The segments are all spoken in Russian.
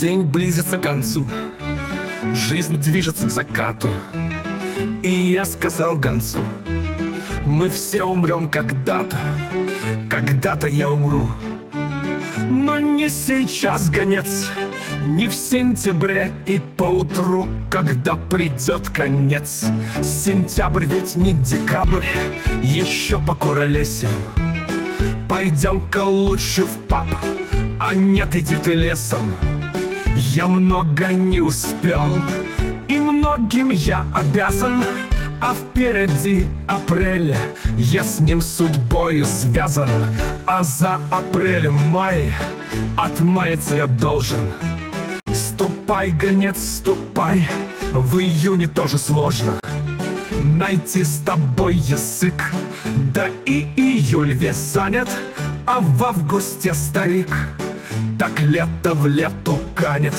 День близится к концу, жизнь движется к закату. И я сказал гонцу: мы все умрем когда-то, когда-то я умру. Но не сейчас, гонец, не в сентябре и поутру, когда придет конец. Сентябрь ведь не декабрь, еще покуролесим. Пойдем-ка лучше в паб, а нет, иди ты лесом. Я много не успел, и многим я обязан. А впереди апрель, я с ним судьбою связан. А за апрелем-май отмаяться я должен. Ступай, гонец, ступай, в июне тоже сложно найти с тобой язык. Да и июль весь занят, а в августе, старик, так лето в лету канет.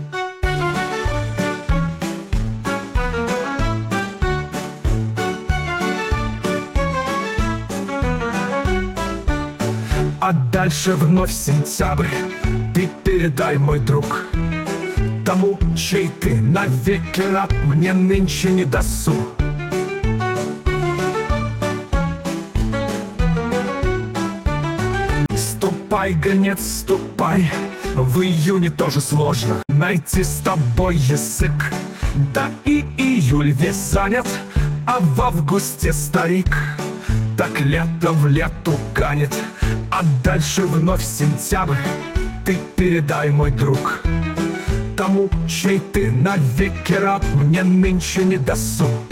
А дальше вновь сентябрь, ты передай, мой друг, тому, чей ты навеки раб, мне нынче не досуг. Ступай, гонец, ступай, в июне тоже сложно найти с тобой язык. Да и июль весь занят, а в августе, старик, так лето в лету канет. А дальше вновь сентябрь, ты передай, мой друг, тому, чей ты навеки раб, мне нынче не досуг.